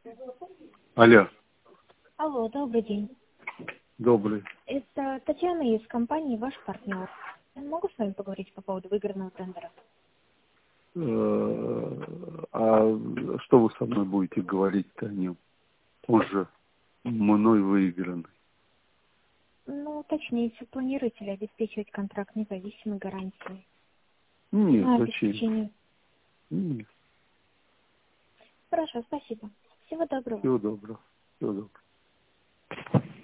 Алло. Алло, добрый день. Добрый. Это Татьяна из компании «Ваш партнер». Могу с вами поговорить по поводу выигранного тендера? А что вы со мной будете говорить-то о нем? Он же мной выигранный. Ну, уточните, планируете ли обеспечивать контракт независимой гарантией? Нет, зачем? Обеспечению. Нет. Хорошо, спасибо. Всего доброго. Всего доброго. Всего доброго.